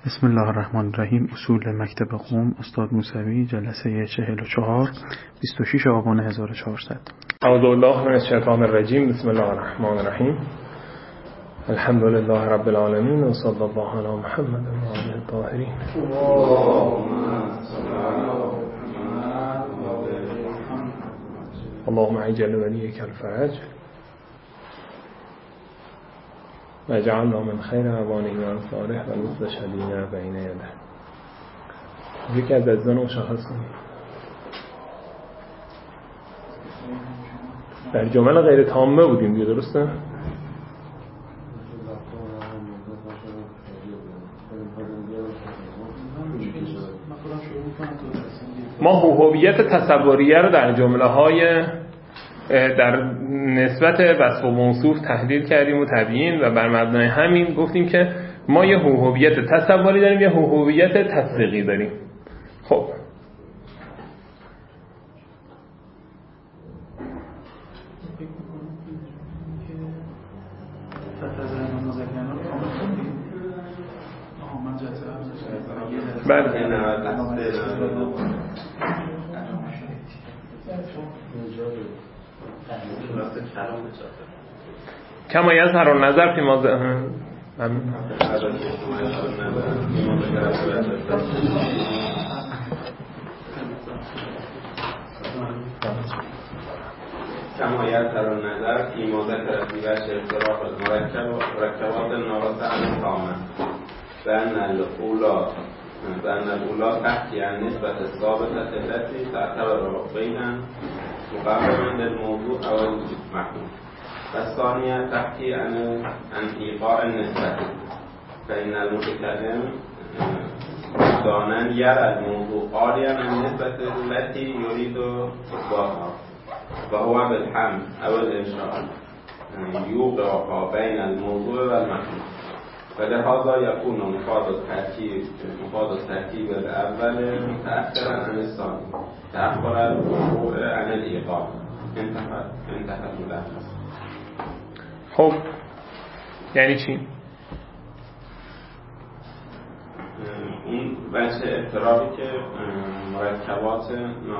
بسم الله الرحمن الرحیم. اصول مکتب قم، استاد موسوی، جلسه 44، 26 آبان 1400. اعوذ بالله من الشیطان الرجیم. بسم الله الرحمن الرحیم. الحمد لله رب العالمین و صلی الله علی محمد و آله الطاهرین. اللهم عجل ولیک الفرج و اجعلنا من خیر اوانه و انصاره و مستشهدین بین یده. یکی از عزیزان مشخص کنید. در جمله غیر تامه بودیم دیگه، درسته؟ ما هویت تصوریه رو در جمله‌های در نسبت وصف و موصوف تحلیل کردیم و تبیین، و بر مبنای همین گفتیم که ما یه هویت تصوری داریم، یه هویت تصدیقی داریم. خب کما یظهر النظر فی ما كما يظهر النظر فيما ذكر في وجه افتراق المركبات الناقصة عن التامة بأن الأولى تحكي عن نسبة الثابتة التي تعتبر بينا مقربا للموضوع أو المحمول، والثانية تحكي عن إيقاع النسبة، فإن المتكلم وجدانا يرى الموضوع خاليا عن النسبة التي يريد إثباتها، وهو بالحمل أو الإنشاء يوقع بين الموضوع والمحمول، فلهذا يكون مفاد التركيب الأول متأثرا عن الثاني تأخر الوقوع عن الإيقاع. انتهت ملخص. خب یعنی چی؟ اون بچه افتراقی که مرکبات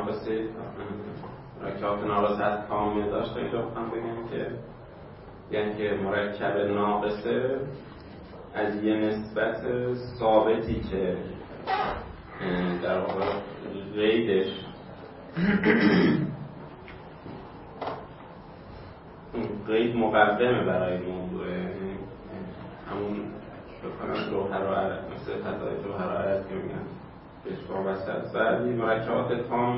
ناقصه از تامه داشت، خیلی بخوام بگم که یعنی که مرکب ناقصه از یه نسبت ثابتی که در واقع قیدش قید مقدمه برای موضوع، همون جوهر و عرض، مثل فضای جوهر و عرض که میگن بهش وابسته است. بعد این مرکبات تام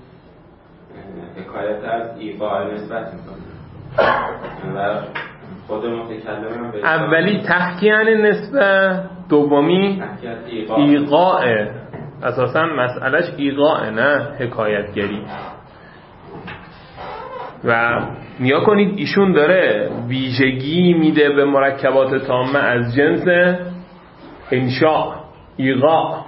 حکایت از ایقاع نسبت میکنه و خود متکلم به اولی تحکیان نسبت، دومی ایقاع. اساسا مسئلهش ایقاع نه حکایتگری. و نیا کنید ایشون داره ویژگی میده به مرکبات تامه از جنس انشاء، ایقاع،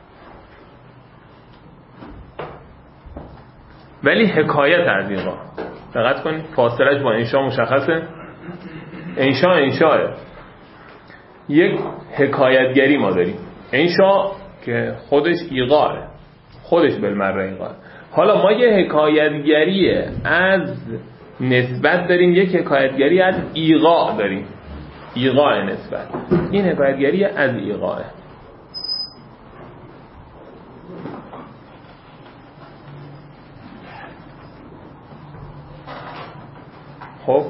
ولی حکایت از ایقاع. دقت کنید فاصلش با انشاء مشخصه. انشاء یک حکایتگری ما داریم، انشاء که خودش ایقاعه، خودش بالمره ایقاعه. حالا ما یه حکایتگری از نسبت داریم، یک حکایتگری از ایقاع داریم، ایقاع نسبت. این حکایتگری از ایقاعه. خب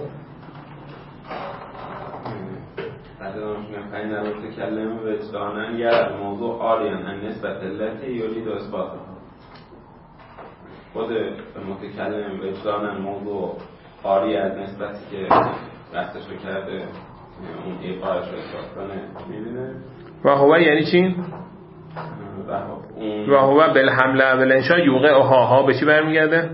فإن المتكلم وجدانا يرى الموضوع خاليا عن نسبة التي يريد إثباتها. خود متکلم وجدانا موضوع خالی از نسبتی که بحثش رو کرده اون ایقاعش رو اثبات کنه می‌بینه. و هو یعنی چی؟ و هو بالحمل والانشاء یوقعها. ها به چی برمیگرده؟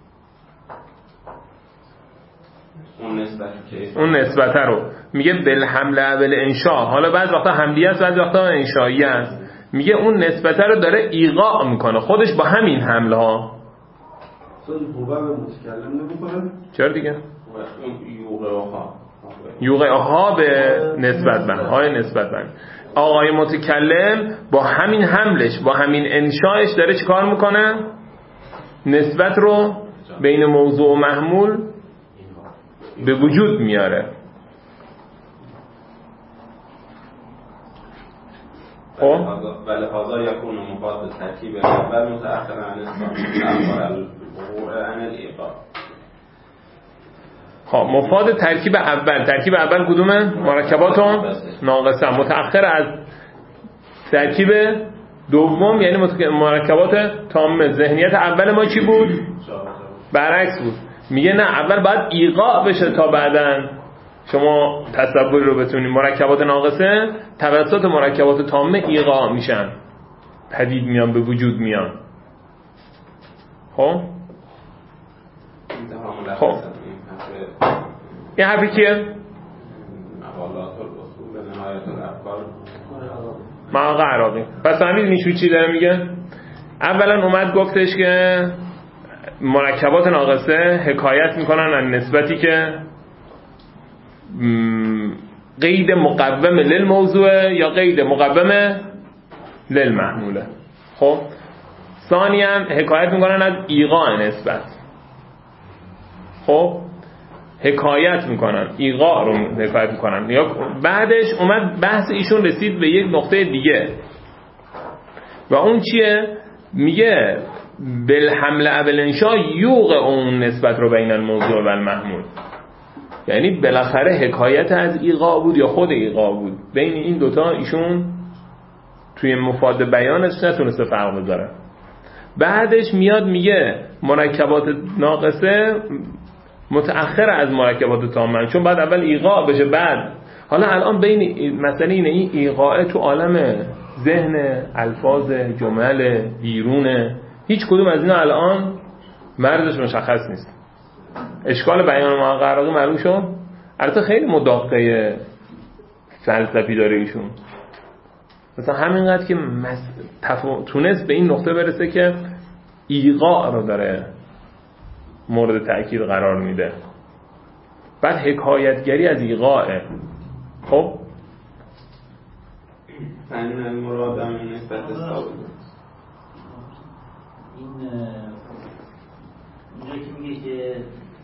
اون نسبت رو میگه بالحمل والانشاء. حالا بعض وقتا حملی است، بعض وقتا انشایی است. میگه اون نسبت رو داره ایقاع میکنه خودش با همین حمله ها. هو به متکلم نمیکنه؟ چرا دیگه؟ یوقعها به نسبت بند، های نسبت بند. آقای متکلم با همین حملش، با همین انشایش داره چی کار میکنه؟ نسبت رو بین موضوع و محمول به وجود میاره. ولهذا یکون مفاد ترکیب اول متأخر عن الایقاع. مفاد ترکیب اول. ترکیب اول کدومه؟ مرکبات ناقصه متأخر از ترکیب دوم، یعنی مرکبات تامه. ذهنیت اول ما چی بود؟ برعکس بود. میگه نه، اول باید ایقاع بشه تا بعدن شما تصور رو بتونید. مرکبات ناقصه توسط مرکبات تامه ایقاع میشن، پدید میان، به وجود میان. خب این حرفی کیه؟ معاق عراقی. پس همین میشو چی داره میگه؟ اولا اومد گفتش که مرکبات ناقصه حکایت میکنن عن نسبتی که قید مقوم للموضوع یا قید مقوم للمحموله. خب ثانیاً حکایت میکنن از ایقاع نسبت. خب حکایت میکنن، ایقاع رو حکایت میکنن. یا بعدش اومد بحث ایشون رسید به یک نقطه دیگه و اون چیه؟ میگه بالحمل اول انشاء یوقع اون نسبت رو بین الموضوع و المحمول. یعنی بالاخره حکایت از ایقاع بود یا خود ایقاع بود، بین این دوتا ایشون توی مفاد بیانش نتونسته فرق بذاره. بعدش میاد میگه مرکبات ناقصه متأخر از مرکبات تامه، چون بعد اول ایقاع بشه. بعد حالا الان بین مسئله اینه، این ایقاع تو عالم ذهن، الفاظ، جمل، بیرونه، هیچ کدوم از اینا الان مرزش مشخص نیست. اشکال بیان معاق عراقی معلوم شد. البته خیلی مداقه فلسفی داره ایشون، مثلا همینقدر که تونست به این نقطه برسه که ایقاع رو داره مورد تأکید قرار میده. بعد حکایتگری از ایقاعه. خب فن المراد من نسبت ثابت. اینجا که میگه که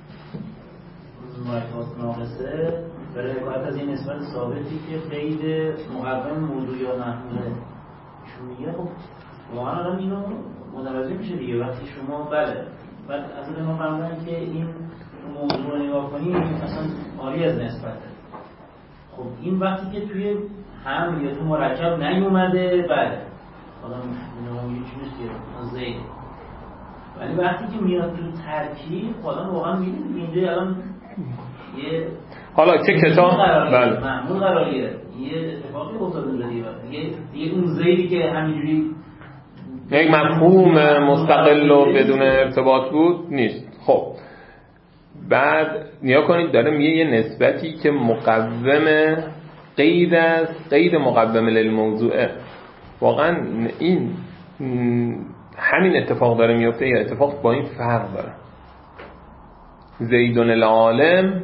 مرکبات ناقصه برای حکایت از این نسبت ثابتی که قید مقوم موضوع یا محموله، چون میگه خب واقعا الان اینو متوجه میشه دیگه وقتی شما بعد اصلا ما فهمیدن که این موضوع رو نگاه کنیم اصلا عالی از نسبته. خب این وقتی که توی هم یا تو مرکب نیومده بله حالا نمایی چی نیست که زید، ولی وقتی که میاد تو ترکیب حالا واقعا میبینید اینجا الان یه حالا چه کتاب بله معمول قراریه، یه اتفاقی افتاده دیگه اون زیدی که همینجوری یک مفهوم مستقل و بدون ارتباط بود نیست. خب بعد نیا کنید داره میگه یه نسبتی که مقوم قید است، قید مقوم للموضوعه. واقعا این همین اتفاق داره میفته یا اتفاق با این فرق داره؟ زیدون العالم،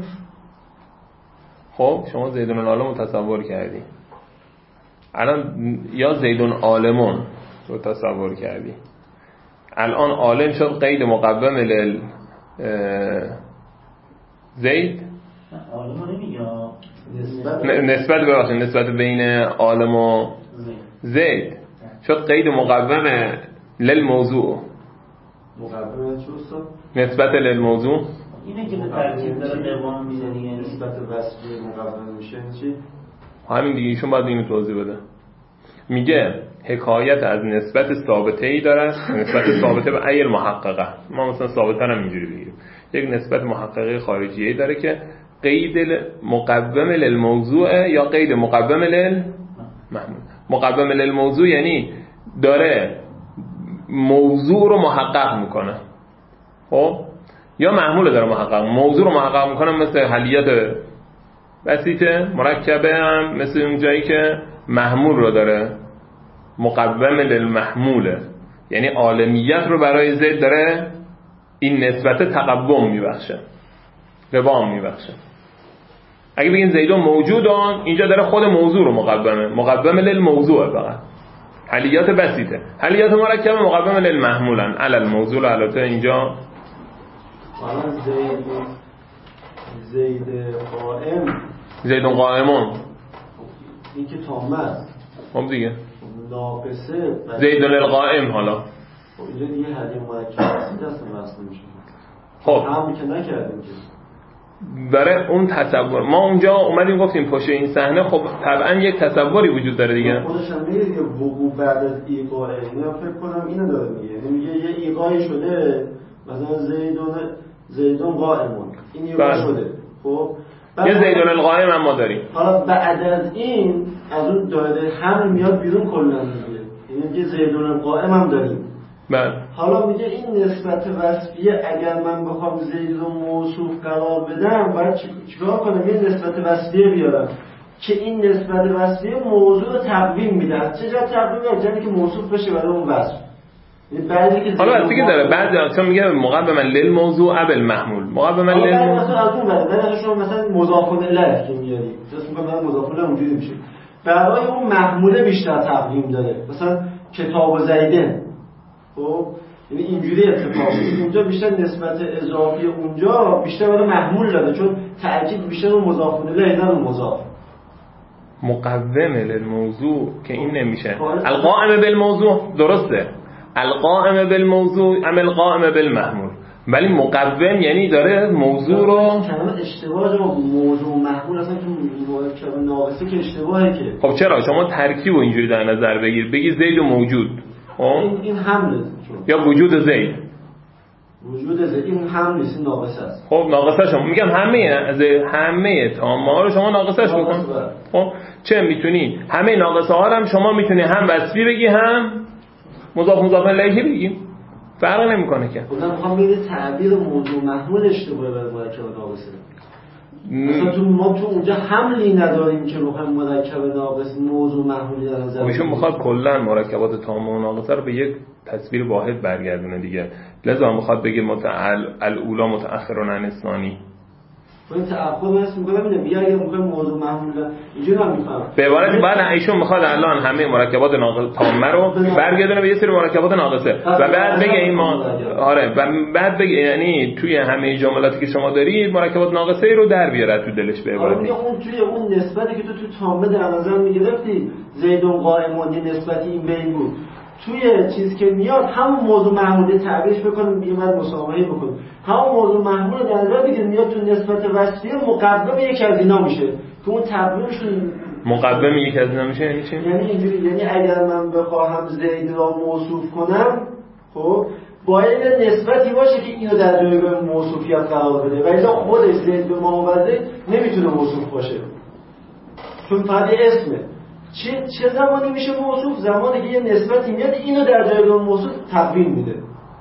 خب شما زیدون العالم رو تصور کردی، الان یا زیدون عالمون رو تصور کردی، الان عالم شد قید مقوم لل زید. عالم نمیگه نسبت بین عالم و زید شد قید مقوم للموضوع. مقوم چی استاد؟ نسبت للموضوع اینه که به ترکیب داره قوام میزنه دیگه. نسبت وصفی مقوم میشه چی؟ همین دیگه، ایشون باید اینو توضیح بده. میگه حکایت از نسبت ثابته‌ای داره، نسبت ثابته به عین محققه. ما مثلا ثابته رو اینجوری بگیریم، یک نسبت محققه خارجیه داره که قید مقوم للموضوع یا قید مقوم للمحمول. مقوم للموضوع یعنی داره موضوع رو محقق میکنه، خب یا محمول داره محقق، موضوع رو محقق میکنه. مثل حلیت بسیطه مرکبه هم مثل اون جایی که محمول رو داره مقوم للمحموله، یعنی عالمیت رو برای زید داره این نسبت تقوم میبخشه، قوام میبخشه. اگه بگین زیدون موجودان، اینجا داره خود موضوع رو مقوم للموضوع، فقط حلیات بسیطه. حلیات مرکبه مقوم للمحمولن علی الموضوع. البته اینجا حالا زید قائم، زیدون قائمون این که تامه است. خب دیگه ناقصه زیدون القائم. حالا خب اینجا دیگه حلی مرکب بسیط است وصل نمیشه. خب هم که نکردیم که برای اون تصور ما اونجا اومدیم گفتیم پشت این صحنه خب طبعا یک تصوری وجود داره دیگه. خودش هم میگه دیگه وقوع بعد از ایقاع. اینا فکر کنم اینو داره میگه یه ایقاعی شده، مثلا زیدون قائمون، این ایقاع شده. خب یه زیدون القائم هم ما داریم. حالا بعد از این از اون دایره هم میاد بیرون کلا دیگه، یعنی یه زیدون القائم هم داریم. بله. حالا میگه این نسبت وصفیه اگر من بخوام زید رو موصوف قرار بدم باید چیکار کنم؟ یه نسبت وصفیه بیارم که این نسبت وصفیه موضوع رو تقویم میده. از چه جهت تقویم میده؟ یعنی که موصوف بشه برای اون وصف. حالا از دیگه داره بعد چون میگه مقوما للموضوع ابل محمول، مقوما للموضوع مثلا از اون بعد شما مثلا مضاف الیه که میاری درست میگم، مضاف الیه اونجوری میشه برای اون محموله بیشتر تقویم داره. مثلا کتاب زیدن، خب یعنی اینجوری اتفاق میفته. اونجا بیشتر نسبت اضافی اونجا بیشتر برای محمول داره، چون تاکید بیشتر رو مضاف الیه نه رو مضاف. مقوم للموضوع که این نمیشه. القائم بالموضوع درسته، القائم بالموضوع ام القائم بالمحمول، ولی مقوم یعنی داره موضوع رو کلمه اشتباه با موضوع محمول اصلا تو مرکب ناقصه که اشتباهه که. خب چرا شما ترکیب رو اینجوری در نظر بگی زید و موجود این حمله یا وجود زید، وجود زید این هم نیست، این ناقصه است. خب ناقصه شما میگم همه تامه ها رو شما ناقصهش بکن. خب چه میتونی همه ناقصه ها رو هم شما میتونی هم وصفی بگی هم مضاف الیه بگی، فرق نمیکنه که. خودم میخوام بگم تعبیر موضوع محمول اشتباهه برای مرکب ناقصه. مثلا ما تو اونجا حملی نداریم که بخوایم مرکب ناقص موضوع محمولی در نظر بگیریم. میخواد کلا مرکبات تامه و ناقصه رو به یک تصویر واحد برگردونه دیگه، لذا میخواد بگه الاولا متأخرون عن الثانی. این تأخر هست میگم اینه میگه اگه موقع موضوع محمول اینجوری هم میفهمم. به عبارتی بعد ایشون میخواد الان همه مرکبات ناقص تامه رو برگردونه به یه سری مرکبات ناقصه و بعد بگه این ما آره و بعد بگه یعنی توی همه جملاتی که شما دارید مرکبات ناقصه رو در بیاره تو دلش. به عبارتی اون توی اون نسبتی که تو تامه در نظر میگرفتی زیدون قائمون یه نسبتی این بین بود، توی چیزی که میاد همون موضوع محمول تعبیرش بکنیم میگه من مسامحه بکنم، همون موضوع محمول در نظر بگیرید میاد تو نسبت وصفیه مقوم یکی از اینا میشه که اون تقویمشون مقوم یکی از اینا میشه. یعنی چی؟ یعنی اینجوری، یعنی اگر من بخواهم زید را موصوف کنم خب باید نسبتی باشه که اینو در جایگاه موصوفیت قرار بده و الا خودش زید به ما وزید نمیتونه موصوف باشه چون فقط اسمه. چه زمانی میشه موصوف؟ زمانی که یه نسبتی میاد اینو در جایگاه موصوف تقویم میده.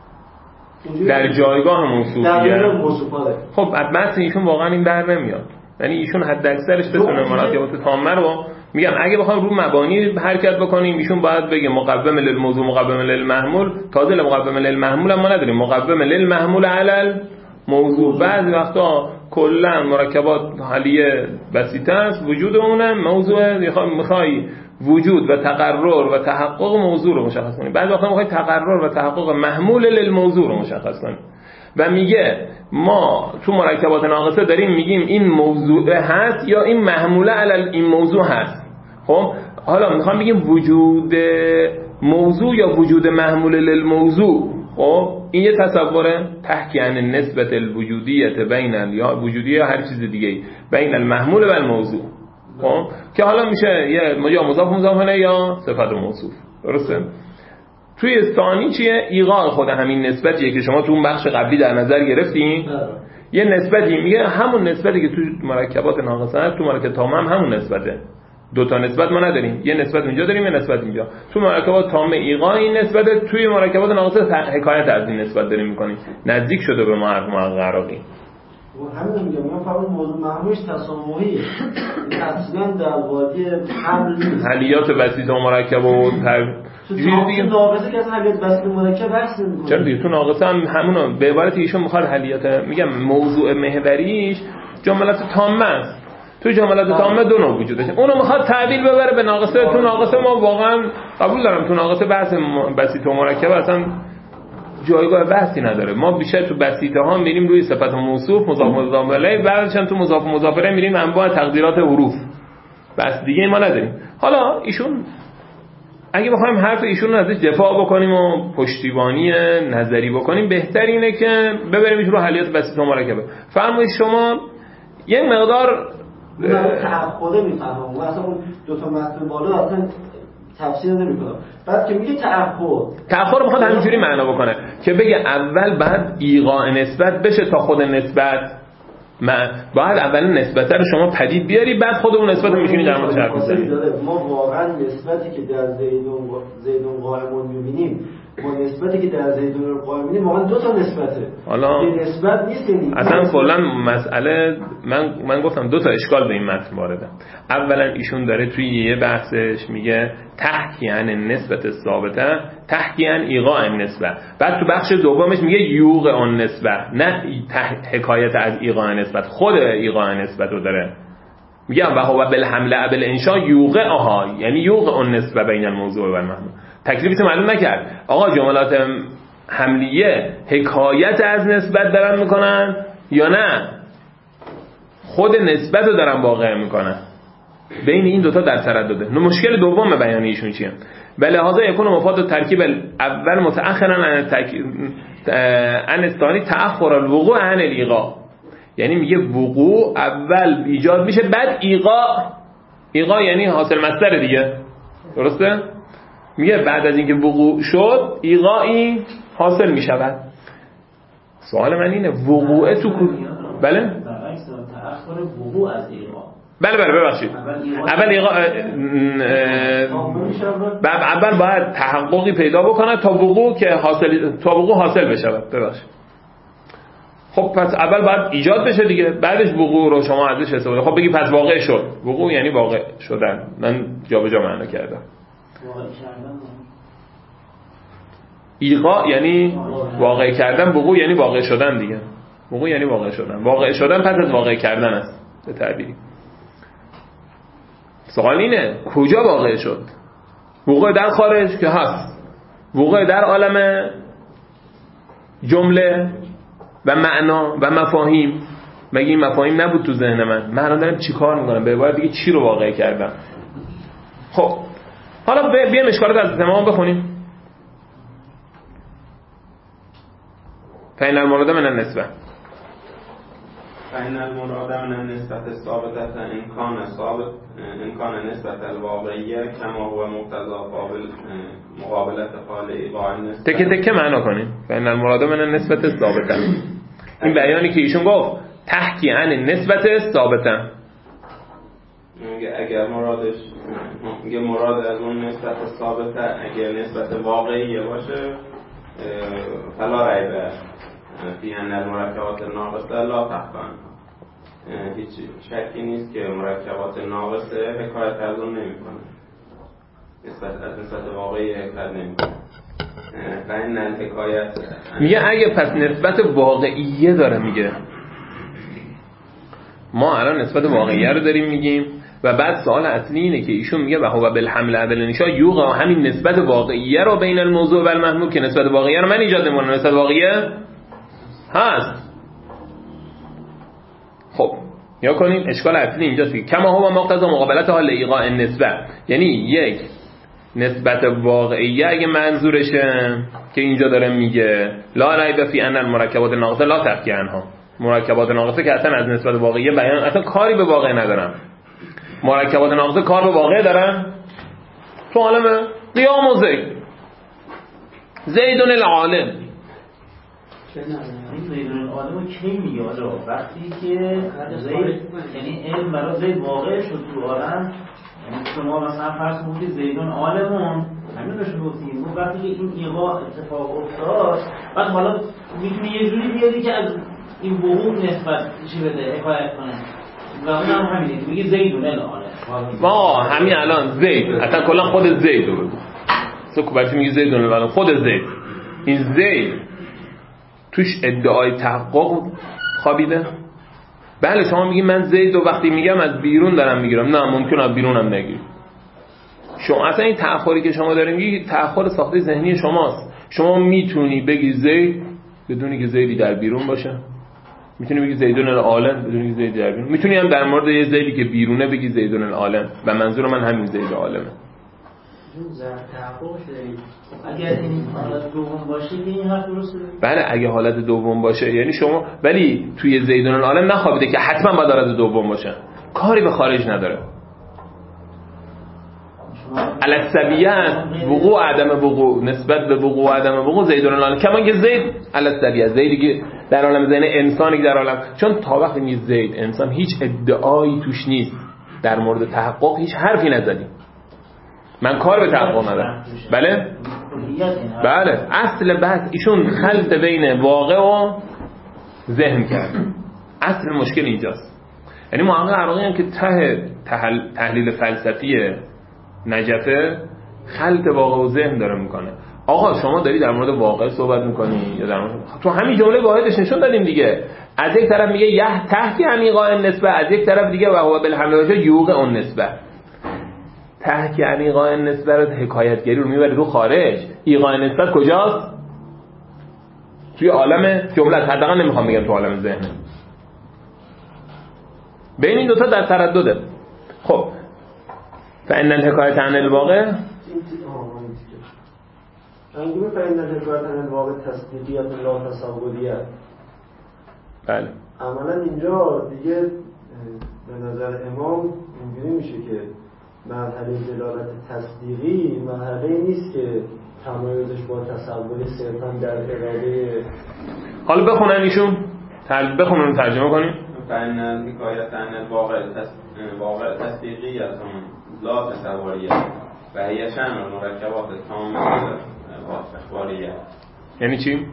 در جایگاه موصوف. در جایگاه موصوف آره. خب بحث ایشون واقعا این در نمیاد. یعنی ایشون حد اکثرش بتونه مرکبات تامه رو میگم اگه بخوام رو مبانی حرکت بکنیم ایشون باید بگه مقوم للموضوع مقوم للمحمول. تازه مقوم للمحمول ما نداریم، مقوم للمحمول علی الموضوع. بعضی وقتا کلا مرکبات حلیه بسیطه است، وجود اونم موضوع میخوای وجود و تقرر و تحقق موضوع رو مشخص کنی، بعضی وقتا میخوای تقرر و تحقق محمول للموضوع رو مشخص کنی و میگه ما تو مرکبات ناقصه داریم میگیم این موضوع هست یا این محموله علی این موضوع هست. خب حالا میخوام بگیم وجود موضوع یا وجود محمول للموضوع. خب این یه تصوره تحکی عن نسبت الوجودیت بین یا وجودیه هر چیز دیگه بین المحمول و الموضوع. خب که حالا میشه یا مضاف الیه یا صفت موصوف. درسته؟ توی ثانی چیه؟ ایقاع خود همین نسبتیه که شما تو اون بخش قبلی در نظر گرفتین. یه نسبتی میگه همون نسبتی که تو مرکبات ناقصه هست تو مرکب تامه هم همون نسبته. دو تا نسبت ما نداریم، یه نسبت اینجا داریم یه نسبت اینجا. تو مرکبات تامه ایقاع این نسبته، توی مرکبات ناقصه حکایت از این نسبت داریم میکنیم. نزدیک شده به محقق عراقی. همین میگم من فقط موضوع محمولش تسامحیه، اصلا در وادی حمل نیست. حلیات بسیط و مرکب و تو ناقصه که اصلا حلیات بسیط و مرکب بحث نمی‌کنه. چرا دیگه تو ناقصه هم همونو به عبارت ایشون میخواد حلیات میگم موضوع محوریش جملات تامه است. تو جملات تامه دو نوع وجود داشته. اونو میخواد تعبیر ببره به ناقصه. تو ناقصه ما واقعا قبول دارم تو ناقصه بحث بسیط و مرکب اصلا جایگاه بحثی نداره. ما بیشتر تو بسیطه ها میریم روی صفت موصوف، مضاف مضاف الیه، بعدش هم تو مضاف مضاف الیه میریم انواع تقدیرات حروف. بس دیگه ما نداریم. حالا ایشون اگه بخوایم حرف ایشون رو ازش دفاع بکنیم و پشتیبانی نظری بکنیم، بهتر اینه که ببریم رو حلیات بسیط و مرکبه. فرمایید شما یک مقدار تعهد میفهمم. مثلا اون دو تا متن بالا اصلا تفسیر نمی‌کنم. بعد که میگه تعهد رو میخواد همینجوری معنا بکنه که بگه اول بعد ایقاع نسبت بشه تا خود نسبت باید اول نسبت رو شما پدید بیاری، بعد خود اون نسبت رو می‌تونی در موردش حرف بزنی. ما واقعا نسبتی که در زیدون قائمون می‌بینیم با نسبتی که در زیدون قائم می‌بینیم واقعا دو تا نسبته. حالا نسبت نیست اصلا کلا مسئله من گفتم دو تا اشکال به این متن وارده. اولا ایشون داره توی یه بحثش میگه تحکیان نسبت ثابته تحکیان ایقاع نسبت، بعد تو بخش دومش میگه یوقع اون نسبت، نه حکایت از ایقاع نسبت، خود ایقاع نسبت رو داره میگه و هو بالحمله بالانشاء یوقعها، یعنی یوقع اون نسبت بین الموضوع و المحمول. تکلیفش معلوم نکرد. آقا جملات حملیه حکایت از نسبت دارن میکنن یا نه خود نسبت رو دارن واقع میکنن؟ بین این دوتا در تردده. مشکل دوم بیان ایشون چیه؟ به لحاظ یکون مفاد ترکیب اول متأخرا عن الثانی تأخر الوقوع عن الایقاع، یعنی میگه وقوع اول ایجاد میشه بعد ایقاع یعنی حاصل مصدر دیگه، درسته؟ میگه بعد از اینکه وقوع شد ایقاعی حاصل میشود. سوال من اینه وقوع تو بله؟ تأخر وقوع از ایقاع. بله ببخشید. اول ایقاع اول باید تحققی پیدا بکنه تا وقوع حاصل بشود. ببخشید. خب پس اول باید ایجاد بشه دیگه، بعدش وقوع رو شما ازش حساب. خب بگی پس واقع شد. وقوع یعنی واقع شدن. من جابجا معنا کردم. ایقاع یعنی واقع کردن، وقوع یعنی واقع شدن دیگه. وقوع یعنی واقع شدن. واقع شدن پس از واقع کردن است به تعبیری. سوال اینه کجا واقع شد؟ وقوع در خارج که هست، وقوع در عالم جمله و معنا و مفاهیم. مگه این مفاهیم نبود تو ذهن من الان دارم چی کار میکنم؟ به عبارت دیگه چی رو واقع کردم؟ خب حالا بیایم اشکالات از تمام بخونیم. فإن المراد من النسبة فإن المراد من النسبة الثابتة إن كان نسبة الواقعية كما هو مقتضى مقابلة قال إيقاع النسبة. تکه معنا کنیم. فإن المراد من النسبة الثابتة، این بیانی که ایشون گفت تحکی عن نسبت ثابتة، اگر مرادش میگه مراد از اون نسبت ثابته اگر نسبت واقعیه باشه فلا ریبه فی ان المرکبات الناقصه لا تحکم، هیچ شکی نیست که مرکبات ناقصه حکایت از اون نمیکنه، نسبت واقعی حکایت نمیکنه. فإن الحکایت میگه اگه پس نسبت واقعیه داره میگه، ما الان نسبت واقعیه رو داریم میگیم و بعد سوال اصلی اینه که ایشون میگه و هو بالحمل بالانشاء یوقع، همین نسبت واقعیه رو بین الموضوع و المحمول که نسبت واقعیه رو من ایجاد نمی‌کنم، نسبت واقعیه هست. خب یا کنیم اشکال اصلی اینجاست که کما هو مقتضی مقابلت حال ایقاع النسبه، یعنی یک نسبت واقعیه اگه منظورشه که اینجا داره میگه لا ریب فی ان المرکبات الناقصه لا تحکی عنها، مرکبات ناقصه که اصلا از نسبت واقعیه بیان اصلا کاری به واقع ندارن. مرکبات ناقصه کار به واقع دارن تو عالم قیام و زیدون العالم. زیدون العالم رو کی میگه آجا؟ وقتی که زید یعنی علم برای زید واقع شد تو عالم، یعنی شما مثلا فرض کنید زیدون عالمون همین رو شما گفتیم وقتی که این ایقاع اتفاق افتاد، بعد حالا میتونی یه جوری بیاری که از این وقوع نسبت چی بده حکایت کنه و اون هم همینه میگه زیدون العالم. ما همین الان زید اصلا کلا خود زید رو بگو سکوبتی میگه زیدون العالم، خود زید، این زید توش ادعای تحقق خوابیده؟ بله شما میگی من زید و وقتی میگم از بیرون دارم میگیرم، نه ممکنه از بیرون هم نگیری. شما اصلا این تأخری که شما داریم میگی تأخر ساخته ذهنی شماست. شما میتونی بگی زید بدونی که زیدی در بیرون باشه، میتونی بگی زیدون العالم بدونی که زیدی در بیرون، میتونی هم در مورد یه زیدی که بیرونه بگی زیدون العالم و منظور من همین زید عالمه. اگر این حالت دوم باشه این حرف درسته؟ بله اگه حالت دوم باشه یعنی شما، ولی توی زیدون العالم نخوابیده که حتما باید حالت دوم باشه، کاری به خارج نداره. الاسبیه وقوع عدم وقوع، نسبت به وقوع عدم وقوع زیدون العالم، کما که زید الاسبیه، زیدی که در عالم ذهن انسانی که در عالم، چون تا وقتی می زید انسان هیچ ادعایی توش نیست در مورد تحقق، هیچ حرفی نزدیم، من کار به تحقق ندارم. بله اصل بحث ایشون خلط بین واقع و ذهن کرد، اصل مشکل اینجاست. یعنی محقق عراقی هم که تحلیل فلسفی نجفه خلط واقع و ذهن داره میکنه. آقا شما داری در مورد واقع صحبت میکنی یا در مورد، تو همین جمله واحدش نشون دادیم دیگه، از یک طرف میگه یه تحت عمیقا النسبه، از یک طرف دیگه و هو بالحمل و یوقع النسبه. تحت عمیقا النسبه رو حکایتگری رو میبره رو خارج، ایقاع نسبت کجاست؟ توی عالم جمله، حداقل نمیخوام بگم تو عالم ذهن. بین این دوتا در تردده. خب فإن الحکایت عن الواقع انگونه فإن الحکایت عن الواقع تصدیقیت لا تصوریت. بله عملا اینجا دیگه به نظر امام اینجوری میشه که مرحله دلالت تصدیقی مرحله نیست که تمایزش با تصوری صرفا در اراده. حالا بخونن ایشون بخونن ترجمه کنیم. فإن الحکایت عن الواقع تصدیقیت لا تصوریت و هی شأن المرکبات تامه اخباریت. یعنی چی؟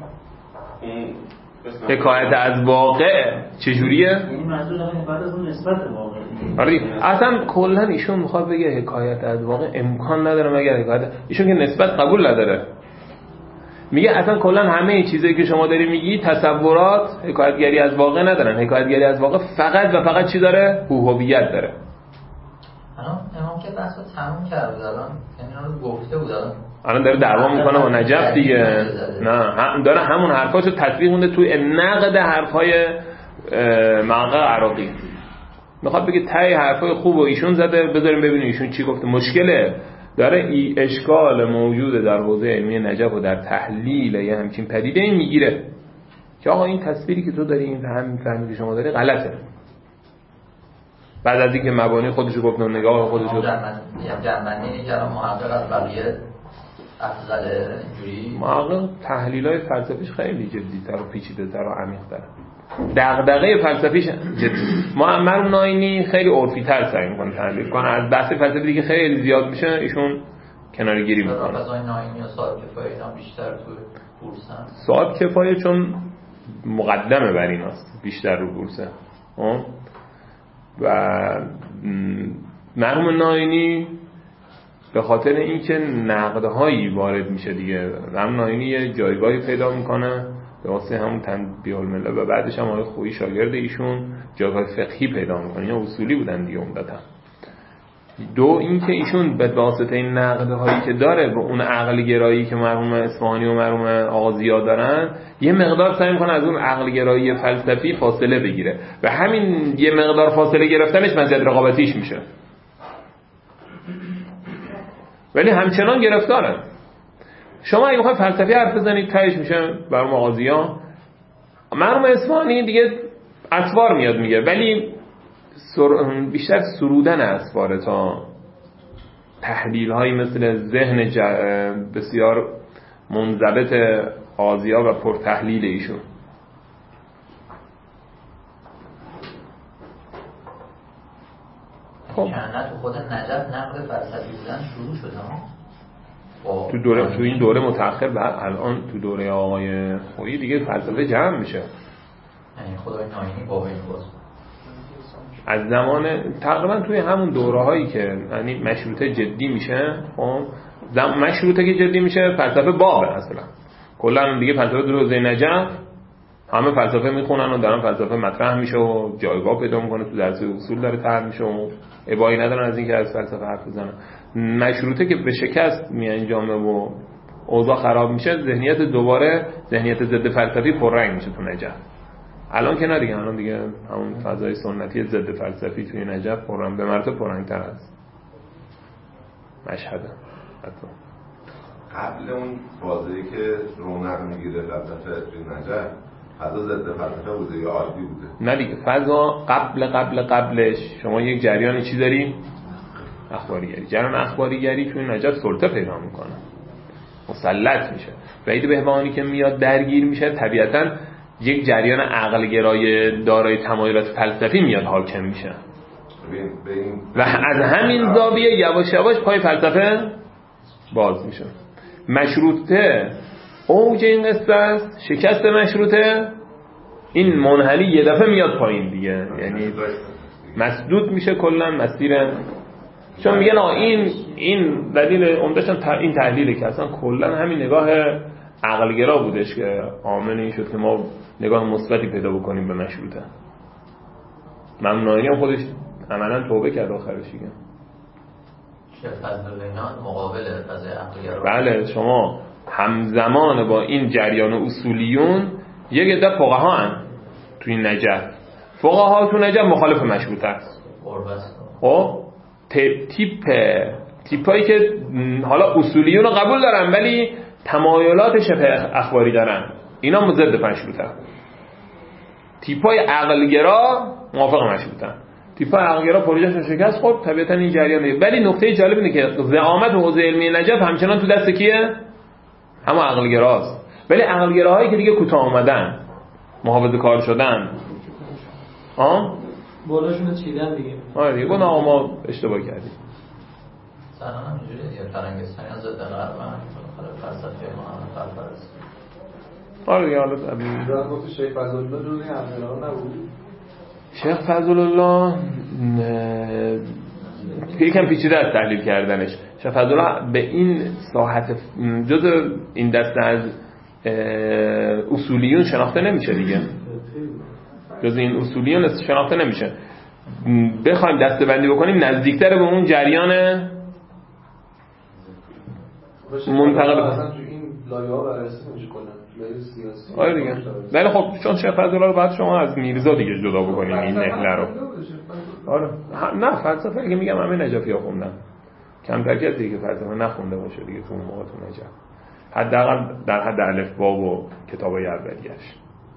حکایت از واقع چجوریه؟ یعنی منظور حکایت از اون نسبت واقع. آره اصلا کلا ایشون میخواد بگه حکایت از واقع امکان نداره مگر حکایت، ایشون که نسبت قبول نداره، میگه اصلا کلا همه چیزایی که شما داری میگی تصورات حکایتگری از واقع ندارن، حکایتگری از واقع فقط و فقط چی داره؟ هویت داره. امام که بحثو تموم کرد بود الان، یعنی رو گفته بود الان داره دعوا میکنه با نجف دیگه، نه داره همون حرفاشو تطبیق مونده توی نقد حرفای محقق عراقی، میخواد بگه تای حرفای خوب و ایشون زده، بذاریم ببینیم ایشون چی گفته. مشکله داره اشکال موجود در حوزه علمی نجف و در تحلیل یه همچین پدیده این میگیره که آقا این تصویری که تو داری، این فهمی که شما داری غلطه. بعد از اینکه مبانی خودشو گفت و نگاه خودشو جنبندی کردم محقق از بقیه افضل اینجوری، محقق تحلیل‌های فلسفیش خیلی جدی‌تر و پیچیده‌تر و عمیق‌تره، دغدغه فلسفیش جدی. مرحوم ناینی خیلی عرفی‌تر سعی می‌کنه تحلیل کنه، از بحث فلسفی دیگه خیلی زیاد میشه ایشون کناره‌گیری می‌کنه. از ناینی و صاحب کفایه اینا بیشتر تو بورسن. صاحب کفایه چون مقدمه بر ایناست بیشتر رو بورسه و مرحوم ناینی به خاطر اینکه نقدهایی وارد میشه دیگه، مرحوم ناینی یه جایگاهی پیدا میکنه به واسه همون تنبیه الملل و بعدش هم آقای خویی شاگرد ایشون جایگاه فقهی پیدا میکنه، یا اصولی بودن دیگه عمدتاً. دو اینکه ایشون به واسطه این نقدهایی که داره به اون عقل گرایی که مرحوم اصفهانی و مرحوم آقا زیا دارن یه مقدار سعی میکنه از اون عقل گرایی فلسفی فاصله بگیره و همین یه مقدار فاصله گرفتنش مزیت رقابتیش میشه، ولی همچنان گرفتاره. شما اگه بخواید فلسفی حرف بزنید تهش میشه مرحوم آقا زیا. مرحوم اصفهانی دیگه اطوار میاد میگه، ولی بیشتر سرودن اسفاره تا تحلیل هایی مثل ذهن بسیار منضبط آزیا و پرتحلیل ایشون. خب تو خود نجف نقد فلسفی بودن شروع شده تو این دوره متأخر بعد الان تو دوره آقای خویی دیگه فلسفه جمع میشه، یعنی خدای ناینی با این باز از زمان تقریبا توی همون دوره هایی که یعنی مشروطه جدی میشه، خب مشروطه که جدی میشه فلسفه بابه اصلا کلا دیگه فلسفه در حوزه نجف همه فلسفه میخونن و دارن فلسفه مطرح میشه و جایگاه پیدا میکنه، تو درس اصول داره طرح میشه و ابایی ندارن از اینکه از فلسفه حرف بزنن. مشروطه که به شکست میانجامه و اوضاع خراب میشه، ذهنیت ضد فلسفی پررنگ میشه تو نجف. الان که نه دیگه، الان دیگه همون فضای سنتی ضد فلسفی توی نجف پررنگ، به مراتب پررنگ‌تر است. مشهد حتی قبل اون بازی که رونق میگیره فلسفه توی نجف، فضا ضد فلسفه بوده یا عادی بوده؟ نه دیگه، فضا قبلش شما یک جریان چی داری؟ اخباریگری. جریان اخباریگری توی نجف سلطه پیدا میکنه، مسلط میشه. وحید بهبهانی که میاد درگیر میشه، طبیعتاً یک جریان عقلگرای دارای تمایلات فلسفی میاد حاکم میشه و از همین زاویه یواش یواش پای فلسفه باز میشه. مشروطه اوج این قصه است، شکست مشروطه این منحلی یه دفعه میاد پایین دیگه، یعنی مسدود میشه کلا مسیر. چون میگن این دلیل عمده‌اش این تحلیله که اصلا کلا همین نگاه عقلگرا بودش که عامل این شد که ما نگاه مثبتی پیدا بکنیم به مشروطه. ممنوعی هم خودش عملا توبه کرد آخرش دیگه. شیخ فضل‌الله مقابل فضای عقلگرا. بله، شما همزمان با این جریان اصولیون یک عده فقها هستن توی نجف. فقها تو نجف مخالف مشروطه است. خب تیپایی که حالا اصولیون رو قبول دارن ولی تمایلات شبه اخباری دارن، اینا ضد مشروطه. تیپای عقلگرا موافق مشروطه. تیپای عقلگرا پروژهشون شکست خورد، طبیعتا این جریانه. ولی نکته جالب اینه که زعامت حوزه علمی نجف همچنان تو دست کیه؟ همون عقلگراست. ولی عقلگراهایی که دیگه کوتاه اومدن، محافظه‌کار شدن، بالاشونو چیدن دیگه. آره دیگه، گفتن ما اشتباه کردیم. سنان هم اینجوریه دیگه، فرنگستانی از ضد غرب فلسفه ما فلسفه. آره دیگه، حالا شیخ فضل‌الله جزئی عقلگرا نبود. شیخ فضل‌الله یکم پیچیده است تحلیل کردنش. شیخ فضل‌الله به این ساحت جزء این دسته از اصولیون شناخته نمیشه دیگه، جزء این اصولیون شناخته نمیشه. بخوایم دسته‌بندی بکنیم نزدیکتر به اون جریان منتقل اصلا تو این لایه‌ها بررسی نمیشه کنن، لایه سیاسی. آره دیگه. ولی خب چون شیخ فضل‌الله رو بعد شما از میرزا دیگه جدا بکنین این نهله رو. آره نه، فلسفه که میگم همه نجفی ها خوندن، کمتر کسی دیگه فلسفه نخونده باشه دیگه تو اون موقع تو نجف، حداقل در حد الفبا و کتابای اولیه‌اش.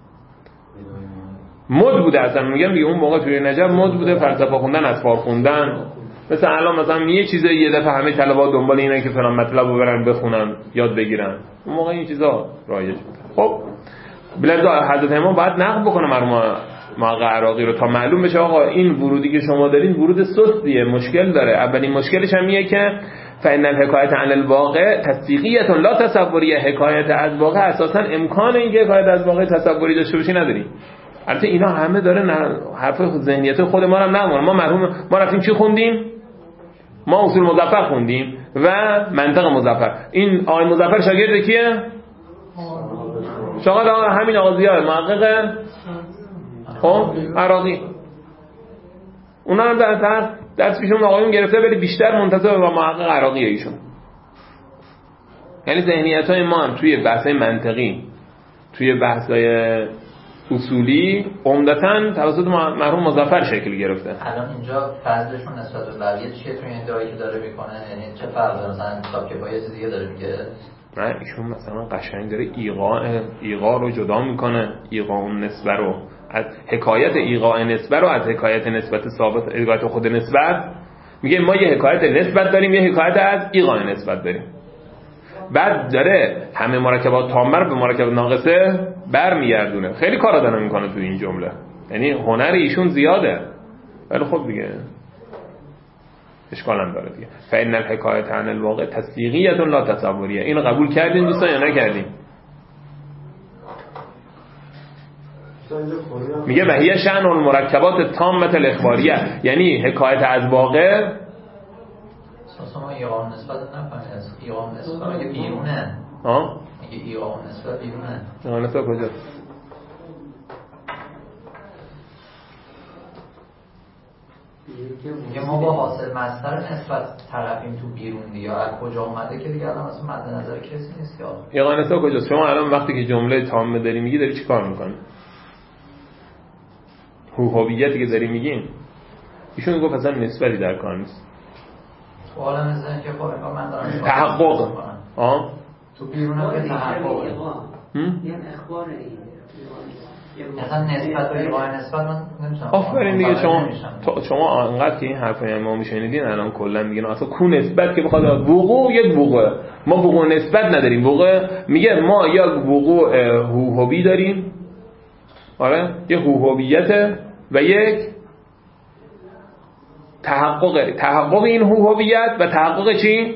مد بوده اصلا، میگم دیگه اون موقع توی نجف مد بوده فلسفه خوندن، اذکار خوندن. مثلا الان مثلا یه چیز یه دفعه همه طلبا دنبال اینه که فلان مطلب رو برن بخونن یاد بگیرن، اون موقع این چیزا رایج بود. خب بلذا حضرت امام باید نقد بکنه مرحوم محقق عراقی رو تا معلوم بشه آقا این ورودی که شما دارین ورود سستیه، مشکل داره. اولین مشکلش هم اینه که فإن الحکایت عن الواقع تصدیقیه لا تصوریه. حکایت از واقع اساسا امکان اینکه حکایت از واقع تصوری داشته باشی نداری. البته اینا همه داره حرف ذهنیت خود ما هم نمونه. ما رفتیم چی خوندیم؟ ما اصول مظفر خوندیم و منطق مظفر. این آقای مظفر شاگرد کیه؟ شاگرد همین آقا ضیاء محقق خب عراقی. اونا هم درس پیشون آقایون گرفته ولی بیشتر منتظر با محقق عراقی ایشون. یعنی ذهنیت‌های ما هم توی بحث‌های منطقی، توی بحث‌های اصولی عمدتاً توسط مرحوم مظفر شکل گرفته. الان اینجا فضلشون نسبت به بقیه چیه توی این ادعایی که داره میکنه؟ یعنی چه فرق داره؟ مثلا کتاب کفایه چیز دیگه داره میگه؟ نه ایشون مثلا قشنگ داره ایقاع رو جدا میکنه، ایقاع نسبت رو از حکایت ایقاع نسبت رو از حکایت نسبت ثابت، حکایت خود نسبت. میگه ما یه حکایت نسبت داریم، یه حکایت از ایقاع نسبت داریم. بعد داره همه مرکبات تامه به مرکب ناقصه برمیگردونه. خیلی کارا داره میکنه تو این جمله، یعنی هنر ایشون زیاده. ولی خب دیگه اشکال هم داره دیگه. فإن الحکایت عن الواقع تصدیقیه لا تصوریه. اینو قبول کردین دوستان یا نکردین؟ میگه وهیه شأن المرکبات تامه الاخباریه، یعنی حکایت از واقع ما ایقام نسبت نکنه، از ایقام نسبت اگه بیرونه. میگه ایقام نسبت بیرونه. ایقام نسبت کجا؟ دیگه ما با حاصل مصدر نسبت طرفیم تو بیرون دیگه، از کجا اومده که دیگه الان اصلا مد نظر کسی نیست که یه قانسا کجاست؟ شما الان وقتی که جمله تامه داری میگی داری چی کار میکنی؟ هویتی که داری میگین ایشون گفت اصلا نسبتی در کار نیست. تو عالم ذهن که خب من دارم تحقق تو بیرون هم که تحقق یه اخبار مثلا نسبت و ایقای نسبت من نمیتونم. آفرین دیگه. شما انقدر که این حرفای ما میشنیدین الان کلا میگن اصلا کو نسبت که بخواد وقوع یک وقوع، ما وقوع نسبت نداریم. وقوع میگه ما یک وقوع هویی داریم، آره، یه هویت و یک تحقق این هویت و تحقق چی؟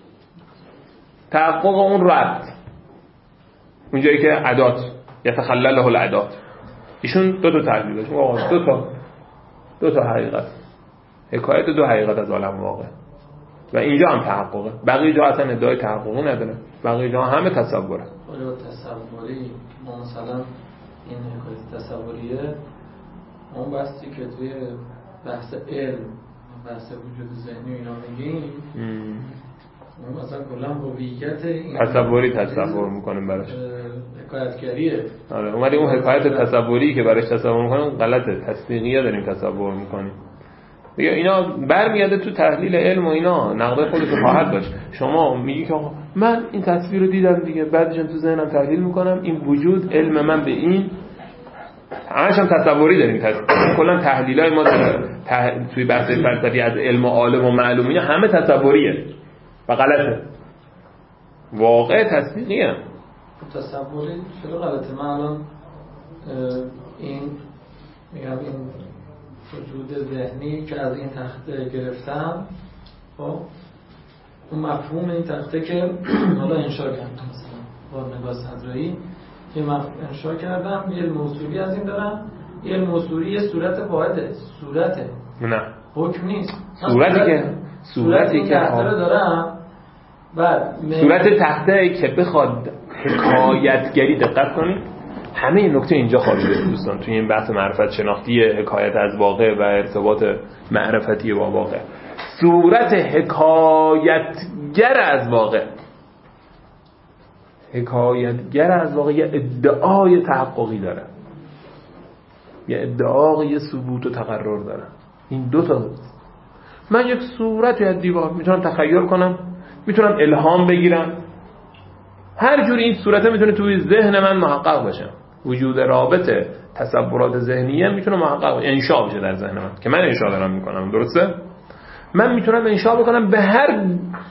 تحقق اون ربط، اونجایی که ادات یتخلله الادات. ایشون دو تا تحلیل داشت، دو تا حقیقت، حکایت دو حقیقت از عالم واقع و اینجا هم تحققه. بقیه جا اصلا ادعای تحققی نداره، بقیه جا همه تصوره. آیا تصوری ما مثلا این حکایت تصوریه اون بحثی که توی بحث علم، بحث وجود ذهنی اینا میگیم، اون مثلا کلا هویت این تصوری تصور میکنیم براش، حکایتگریه. آره، اومدیم اون حکایت تصوری که براش تصور میکنیم غلطه، تصدیقیه داریم تصور میکنیم دیگه. اینا برمیاده تو تحلیل علم و اینا نقده خودش رو خواهد داشت. شما میگی که آقا من این تصویر رو دیدم دیگه، بعدش تو ذهنم تحلیل میکنم، این وجود علم من به این همش هم تصوری داریم. کلا تحلیلای ما توی بحث فلسفی از علم و عالم و معلوم اینا همه تصوریه و غلطه. واقع تصدیقیه. تصوری چرا غلطه؟ من الان این میگم این وجود ذهنی که از این تخته گرفتم، خب اون مفهوم این تخته که حالا انشا کردم مثلا با نگاه صدرایی که انشا کردم، یه موصولی از این دارم، یه موصولی یه صورت واحده، صورته، نه حکم نیست. صورتی که تخته رو دارم، بعد صورت تخته که بخواد حکایتگری، دقت کنید همه این نکته اینجا خوابیده دوستان توی این بحث معرفت شناختی، حکایت از واقع و ارتباط معرفتی با واقع. صورت حکایتگر از واقع، حکایتگر از واقع یه ادعای تحققی داره، یه ادعای ثبوت و تقرر داره. این دو تا من یک صورتی از دیوار میتونم تخیل کنم، میتونم الهام بگیرم، هر جوری این صورته میتونه توی ذهن من محقق بشه. وجود رابطه تصورات ذهنیه میتونه محقق بشه، انشاء بشه در ذهن من که من انشاء دارم میکنم، درسته؟ من میتونم انشاء بکنم به هر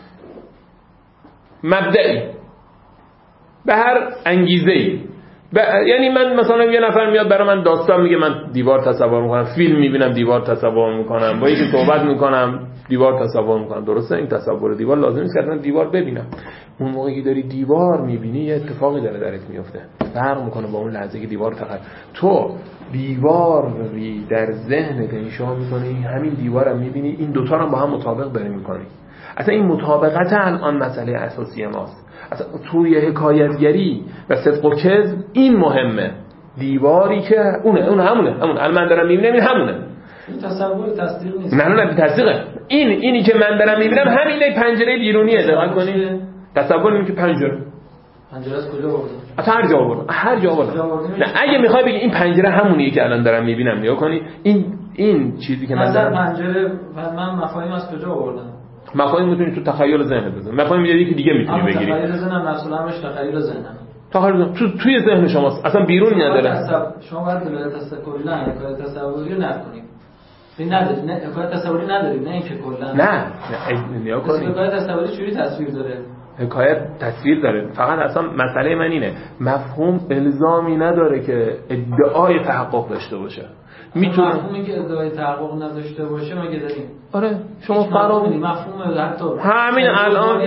مبدئی، به هر انگیزه‌ای. یعنی من مثلا یه نفر میاد برای من داستان میگه، من دیوار تصور میکنم، فیلم میبینم دیوار تصور میکنم، با یکی صحبت میکنم دیوار تصور میکنم، درسته؟ این تصور دیوار لازم نیست که من دیوار ببینم. اون موقعی که داری دیوار میبینی یه اتفاقی داره درت میفته، فرق میکنه با اون لحظه که دیوار تو دیواری در ذهنت انشاء میکنی، همین دیوارم میبینی، این دوتا رو با هم مطابق داری میکنی. اصلا این مطابقت الان مسئله اساسی ماست. اصلا توی حکایتگری و صدق و کذب این مهمه. دیواری که اون همونه الان من دارم میبینم، این همونه. این تصور تصدیق نیست. نه تصدیقه. اینی که من دارم میبینم همینه، پنجره بیرونیه. دقت کنید. تصور اینه که پنجره از کجا آوردن؟ اصلا هر جا آوردن. نه اگه میخوای بگی این پنجره همونیه که الان دارم میبینم، نگاه کنی این چیزی که من دارم پنجره من مفاهیم از کجا آوردم؟ مفاهیم میتونی تو تخیل ذهنت بزنی، مفاهیم یکی دیگه میتونی بگیری. تخیل ذهنم مسئوله‌اش تخیل ذهنم. توی ذهن شماست، اصلا بیرون نداره. شما باید دلالت تصوری نه حکایت تصوری نکنید. این ندارید، نه حکایت تصوری ندارید، نه اینکه کلا نه نیا کنید. حکایت تصوری چوری تصویر داره؟ حکایت تصویر داره. فقط اصلا مسئله من اینه، مفهوم الزامی نداره که ادعای تحقق داشته باشه. میتونه مفهومی که ادعای تحقق نداشته باشه مگه داریم؟ آره شما فراموش مفهوم حتی همین الان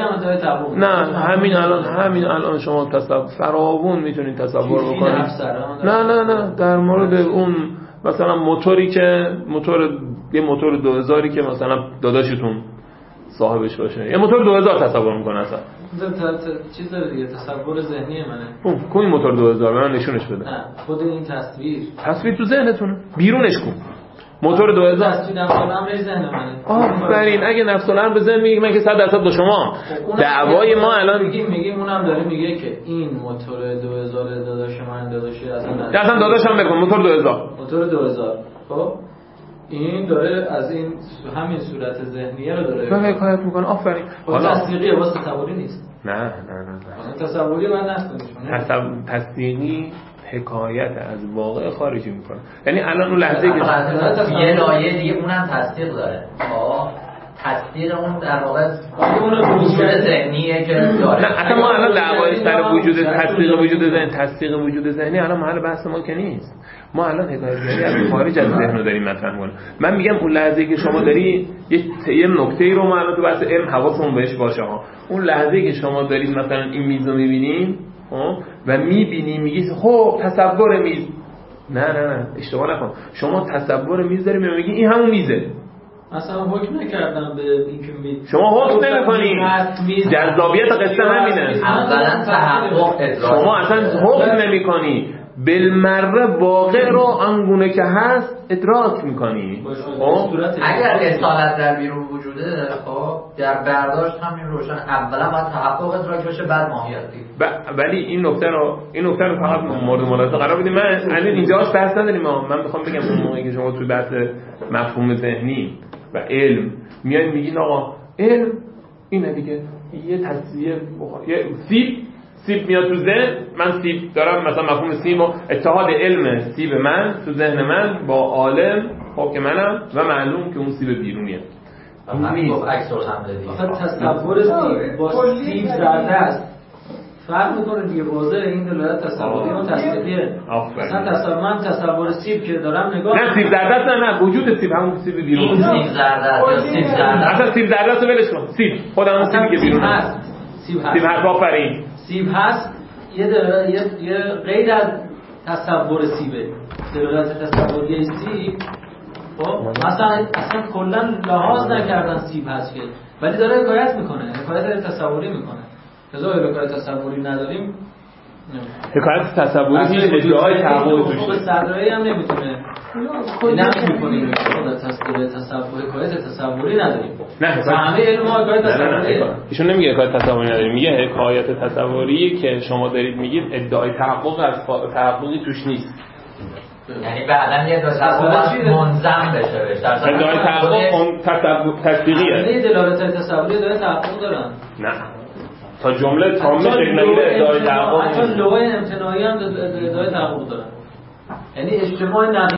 همین الان شما فراوون میتونید تصور بکنید. نه در مورد اون مثلا موتوری که یه موتور 2000 که مثلا داداشتون صاحبش باشه، یه موتور 2000 تصور میکنه. اصلا چیز داره دیگه، تصور ذهنی منه. کوی موتور 2000 من نشونش بده. نه خود این تصویر تو ذهنتونه، بیرونش کن. موتور 2000 تصویر نفس الامر ذهن منه. آفرین. اگه نفس الامر بزن میگه من که 100% با شما. دعوای ما الان میگیم اونم داره میگه که این موتور 2000 داداش من داداشی اصلا داداشم بگم موتور 2000 خب این داره از این همین صورت ذهنیه رو داره حکایت میکنه. آفرین. حالا تصدیقیه واسه تصوری نیست. نه تصوری من نستونش. تصدیقی حکایت از واقع خارجی میکنه. یعنی الان اون لحظه که یه لایه دیگه اونم تصدیق داره. تصدیق اون در واقع اون وجود ذهنیه که داره. نه اصلا ما الان دعوای سر وجود تصدیق وجود ذهنی الان محل بحث ما که نیست. ما الان حکایتگری از خارج از ذهن رو داریم مطرح می‌کنیم. من میگم اون لحظه‌ای که شما داری یه نکته‌ای رو ما الان تو بحث علم حواسمون بهش باشه ها. اون لحظه‌ای که شما دارید مثلا این میز رو می‌بینید و می‌بینی میگی خب تصور میز. نه اشتباه نکن. شما تصور میز داری میگی این همون میزه. اصلا حکم نکردم به این که میز. شما حکم نمی‌کنی. جذابیت قصه همینه. اولا تحقق ادراک. شما اصلا حکم نمی‌کنی. بالمره واقع رو آنگونه که هست ادراک میکنی. اگر اصالت در بیرون وجوده خب در برداشت همین روشن. اولا باید تحقق ادراک بشه بعد ماهیتی. ولی این نکته رو فقط مورد ملاحظه قرار بدیم. من الان اینجاش بحث نداریم. من میخوام بگم اون موقعی که شما توی بحث مفهوم ذهنی و علم میایین میگین آقا علم اینه دیگه، یه تصویر یه سیب میاد تو ذهن من، سیب دارم مثلا مفهوم سیب و اتحاد علم سیب من تو ذهن من با عالم خب که منم و معلوم که اون سیب بیرونیه. نیست عکس العمل دیگه. آخه تصور سیب با سیب زرده است فرق میکنه دیگه. واضحه این دلالت تصوری و تصدیقیه. مثلا من تصور سیب که دارم نگاه نه سیب زرده است. نه وجود سیب همون سیب بیرون. این سیب زرده است یا سیب زرده است. اصلا سیب زرده است ولش کن. سیب خود همون سیبی که بیرون هست. سیب هست. آفرین. سیب هست. یه غیر از تصور سیبه. دلالت تصوری سیب خب اصلا کلا لحاظ نکردن سیب هست که، ولی داره حکایت میکنه، حکایت تصوری میکنه. لذا حکایت تصوری نداریم. حکایت تصوری هیچ ادعای تحقق توش نیست. صدرایی هم نمیتونه نفی میکنه. تصور حکایت تصوری نداریم. نه همه علم حکایت تصوری. ایشون نمیگه حکایت تصوری نداریم، میگه حکایت تصوری که شما دارید میگید ادعای تحقق از تحققی توش نیست. یعنی بعداً یه تصور منظم بشه. ادعای تحقق تصدیقیه. همه دلالت تصوری داره تحقق دارن. نه تا جمله تامه شکل نگیره ادعای تحقق. حتی لوح امتناعی هم ادعای تحقق دارن. یعنی اجتماع